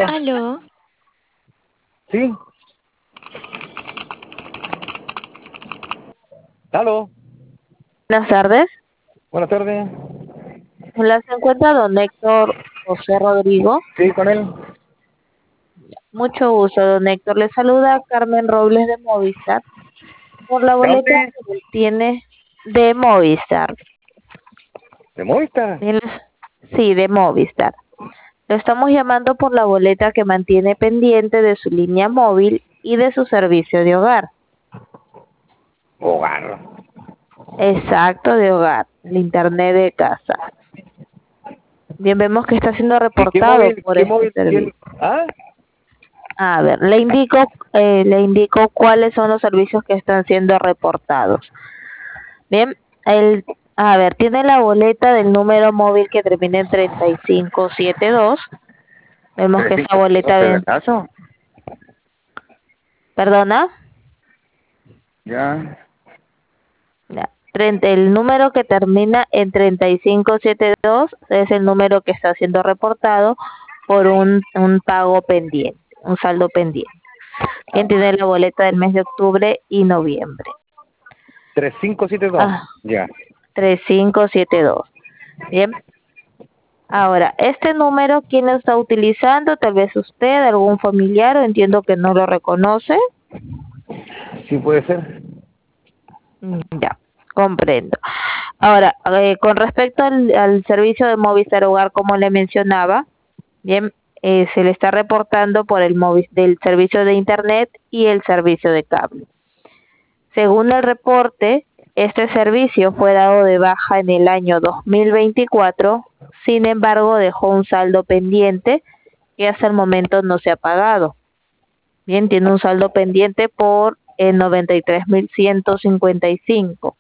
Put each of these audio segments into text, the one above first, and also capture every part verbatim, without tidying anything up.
Aló. ¿Sí? ¿Aló? Buenas tardes. Buenas tardes. Hola, se encuentra don Héctor José Rodrigo. Sí, con él. Mucho gusto, don Héctor. Le saluda Carmen Robles de Movistar por la ¿De boleta dónde? que él tiene de Movistar. ¿De Movistar? Él- Sí, de Movistar. Lo estamos llamando por la boleta que mantiene pendiente de su línea móvil y de su servicio de hogar. Hogar. Exacto, de hogar, el internet de casa. Bien, vemos que está siendo ¿Y qué reportado móvil? por ¿Qué este móvil? servicio. ¿Quién? ¿Ah? A ver, le indico, eh, le indico cuáles son los servicios que están siendo reportados. Bien, el, a ver, tiene la boleta del número móvil que termina en treinta y cinco setenta y dos. Vemos que esa boleta, ¿De ven- caso? perdona, Ya. ya, treinta, el número que termina en treinta y cinco setenta y dos es el número que está siendo reportado por un, un pago pendiente, un saldo pendiente. Bien, tiene la boleta del mes de octubre y noviembre. tres cinco siete dos. Ah, Ya. tres cinco siete dos. Bien. Ahora, este número, ¿quién lo está utilizando? Tal vez usted, algún familiar, o entiendo que no lo reconoce. Sí, puede ser. Mm, Ya, comprendo. Ahora, eh, con respecto al, al servicio de Movistar Hogar, como le mencionaba, bien, eh, se le está reportando por el Movis, del servicio de Internet y el servicio de cable. Según el reporte, este servicio fue dado de baja en el año dos mil veinticuatro, sin embargo dejó un saldo pendiente que hasta el momento no se ha pagado. Bien, tiene un saldo pendiente por eh, noventa y tres mil ciento cincuenta y cinco.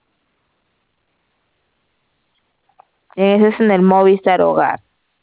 Ese es en el Movistar Hogar.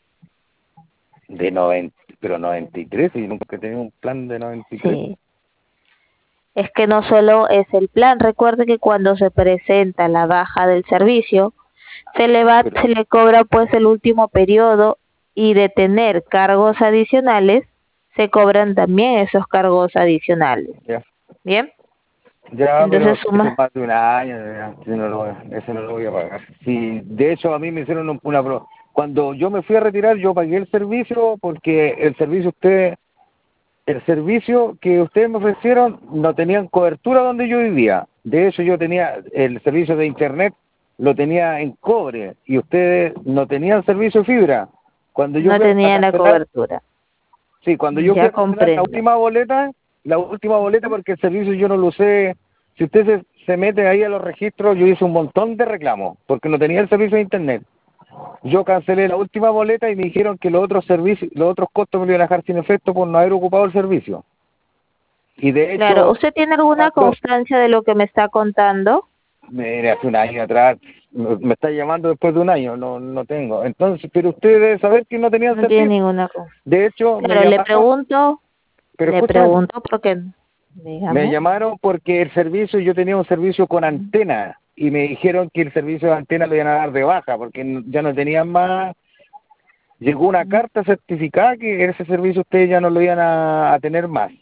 De noventa, pero noventa y tres, y nunca he tenido un plan de noventa y tres. Sí. Es que no solo es el plan, recuerde que cuando se presenta la baja del servicio, se le va, Pero, se le cobra pues el último periodo, y de tener cargos adicionales, se cobran también esos cargos adicionales. ya. Bien, Ya, pero entonces eso es suma, más de un año, ya, yo no lo, eso no lo voy a pagar. Sí, de hecho a mí me hicieron un- una pro. Cuando yo me fui a retirar, yo pagué el servicio porque el servicio usted, el servicio que ustedes me ofrecieron no tenían cobertura donde yo vivía. De hecho yo tenía el servicio de internet, lo tenía en cobre y ustedes no tenían servicio de fibra. Cuando yo no fui a tenía la cancelar, cobertura. sí, cuando yo fui Ya a cancelar la comprendo. última boleta, la última boleta porque el servicio yo no lo usé. Si usted se, se mete ahí a los registros, yo hice un montón de reclamos porque no tenía el servicio de internet. Yo cancelé la última boleta y me dijeron que los otros servicios, los otros costos me lo iban a dejar sin efecto por no haber ocupado el servicio. Y de Claro, hecho, ¿usted tiene alguna cuando, constancia de lo que me está contando? mire, hace un año atrás, me, me está llamando después de un año, no no tengo. Entonces, pero usted debe saber que no tenía el No tiene servicio. ninguna constancia. De hecho, me Claro, le llamaron, pregunto, pero le escúchame, pregunto porque, me dígame. llamaron porque el servicio, yo tenía un servicio con antena y me dijeron que el servicio de antena lo iban a dar de baja porque no- ya no tenían más. Llegó una carta certificada que ese servicio ustedes ya no lo iban a, a tener más.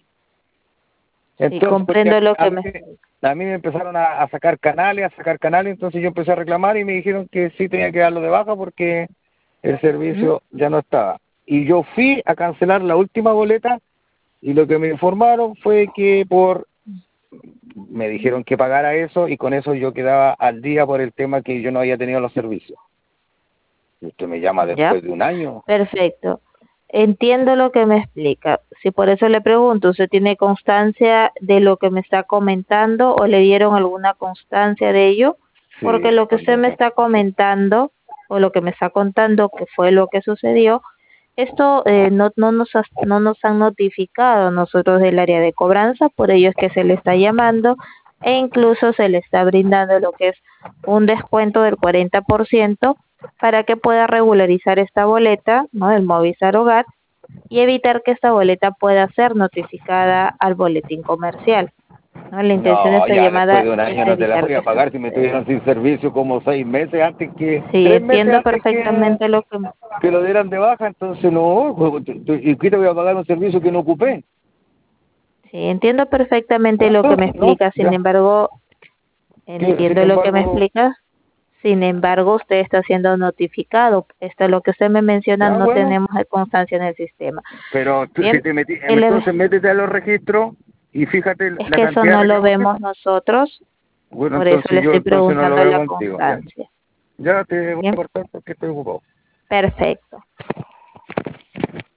Sí, Entonces, porque comprendo lo a que mí, me... a mí me empezaron a, a sacar canales, a sacar canales, entonces yo empecé a reclamar y me dijeron que sí tenía que darlo de baja porque el ¿Mm? servicio ya no estaba. Y yo fui a cancelar la última boleta y lo que me informaron fue que por me dijeron que pagara eso y con eso yo quedaba al día por el tema que yo no había tenido los servicios. Y usted me llama Ya, después de un año. perfecto. Entiendo lo que me explica. Si por eso le pregunto, ¿usted tiene constancia de lo que me está comentando o le dieron alguna constancia de ello? Porque Sí, lo que usted me está comentando o lo que me está contando que fue lo que sucedió, esto eh, no, no, nos has- no nos han notificado a nosotros del área de cobranza, por ello es que se le está llamando e incluso se le está brindando lo que es un descuento del cuarenta por ciento para que pueda regularizar esta boleta, ¿no?, del Movistar Hogar, y evitar que esta boleta pueda ser notificada al boletín comercial. ¿no? La intención de No, esta ya después llamada de un es año no te las evitar voy que a eso pagar si me suceda. tuvieron sin servicio como seis meses antes que, Sí, tres meses entiendo antes que, perfectamente lo que que lo dieran de baja, entonces no, ¿y qué te voy a pagar un servicio que no ocupé? sí, entiendo perfectamente No, lo que me no, explica, sin ya, embargo, que sin entiendo lo que me embargo, explica, sin embargo, usted está siendo notificado. Esto es lo que usted me menciona, ya no bueno, tenemos constancia en el sistema. pero tú, si Bien, te metí, el, entonces métete a los registros y fíjate es la que eso cantidad de no lo reclamaciones. vemos nosotros, Bueno, por eso entonces le yo estoy entonces no lo preguntando veo la contigo, ya. constancia. Ya te voy a Bien, cortar porque estoy ocupado. perfecto.